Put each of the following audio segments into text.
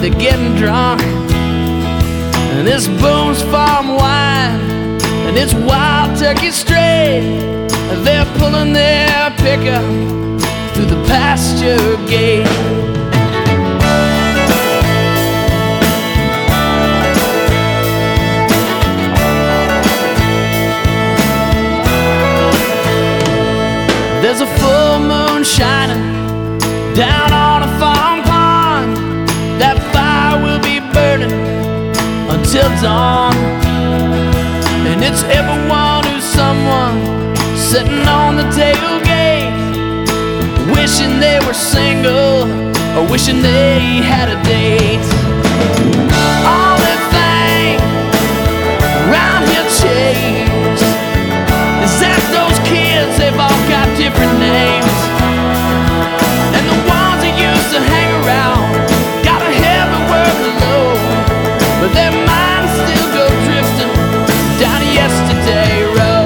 they're getting drunk. And this Boone's Farm wine, and it's Wild Turkey Straight. They're pulling their pickup through the pasture gate. There's a full moon shining down on a farm pond. That fire will be burning until dawn. And it's everyone who's someone sitting on the tailgate, wishing they were single or wishing they had a date. Only thing around here changed is that those kids, they've all got different names. And the ones that used to hang around got a heavy workload, but their minds still go drifting down yesterday road.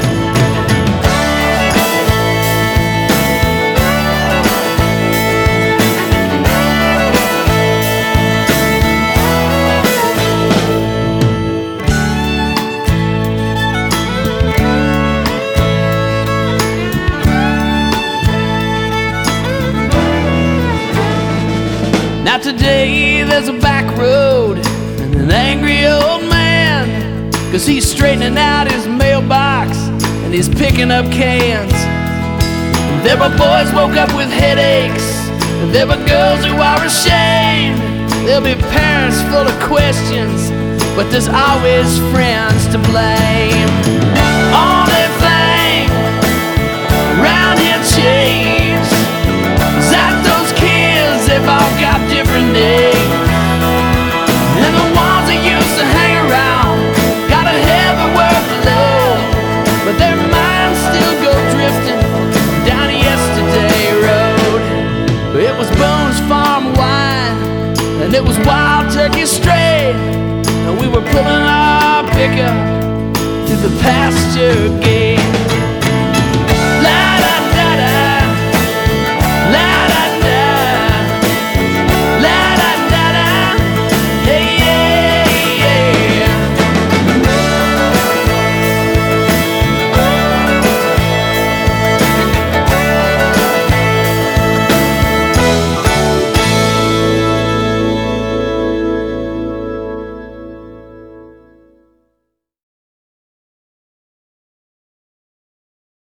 Now today there's a back road and an angry old man, 'cause he's straightening out his mailbox and he's picking up cans. There were boys woke up with headaches, and there were girls who are ashamed. There'll be parents full of questions, but there's always friends to blame. Only thing around here changed is that those kids, they've all got different names. And the ones that used to hang around got a heavy workload, but their minds still go drifting down yesterday road. It was Boone's Farm wine, and it was Wild Turkey Straight, and we were pulling our pickup through the pasture gate.